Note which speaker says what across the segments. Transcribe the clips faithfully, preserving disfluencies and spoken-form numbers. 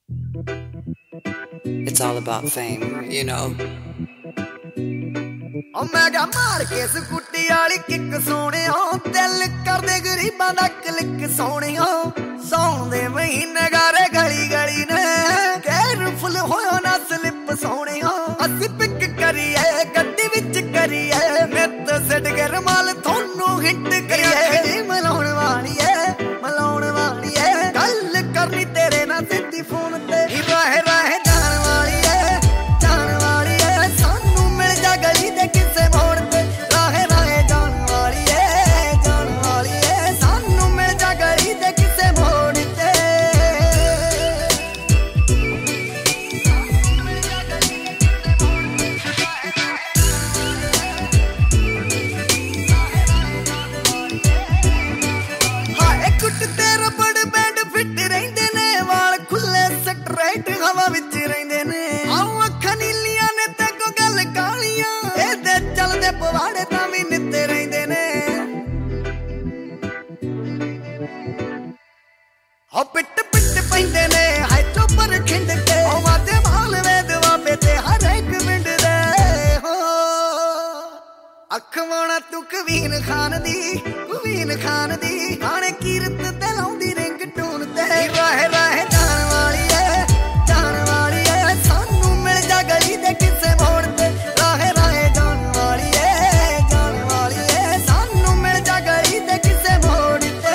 Speaker 1: It's all about fame, you know.
Speaker 2: ओ मैं क्या मार के स्कूटी वाली किक सोनिया दिल कर दे गरीबां दा क्लिक सोनिया सौण दे महीने गारे गली गली ने केयरफुल होयो ना स्लिप सोनिया असी पिक करिए गड्डी विच करिए नित सिट के रमाल थोनू हिट करिए मलाउण वाली है मलाउण वाली है गल करनी तेरे ना सिद्धी फोन ते रह रह जान वाली है जान वाली है सानू मिल जा गली दे किसे मोड़ ते रह रह जान वाली है जान वाली है सानू मिल जा गली दे किसे मोड़ ते हाय कुट तेरा बड़ बैंड फिट रहिंदे ने वाल खुले स्ट्रेट हवा विच रहिंदे ने आऊ अखां नीलियां ने ते को गल कालियां ए ते चलदे पवाड़े तां भी नित्ते रहिंदे ने हो पिट पिट पैंदे ने हाय चोपर खिंड के ओ वादे माल वेदवा पे ते हर एक पिंड दे हो अख वाणा तू कवीन खान दी कवीन खान दी गाने कीरत ते लाउंदी रिंग टून ते रह रह जान वाली है जान वाली है सानू मिल जा गली दे किसे मोड़ ते रह रह जान वाली है जान वाली है सानू मिल जा गली दे किसे मोड़ ते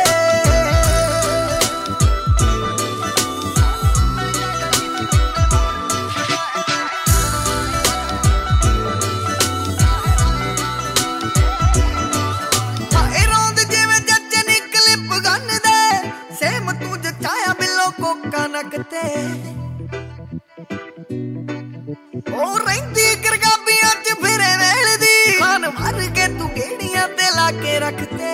Speaker 2: हाय रौंद जिवें जੱਜ नी क्लिप गन दे सेम तू जचाया बिलो कोका नकते ओ रहिंदी करगाबियां च फिरे वेलदी खान भर के तू गेड़ियां ते लाके रखते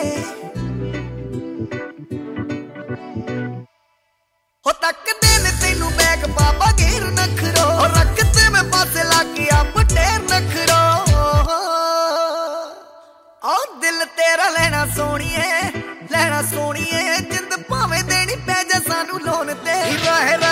Speaker 2: हो तक देन तेनू बैग बाबा घेर नखरो रखते में पासे लाके अब टेर नखरो ओ दिल तेरा लेना सोनिए लेना सोनिए जिंद भावें देनी पै जा सानू लोन ते रह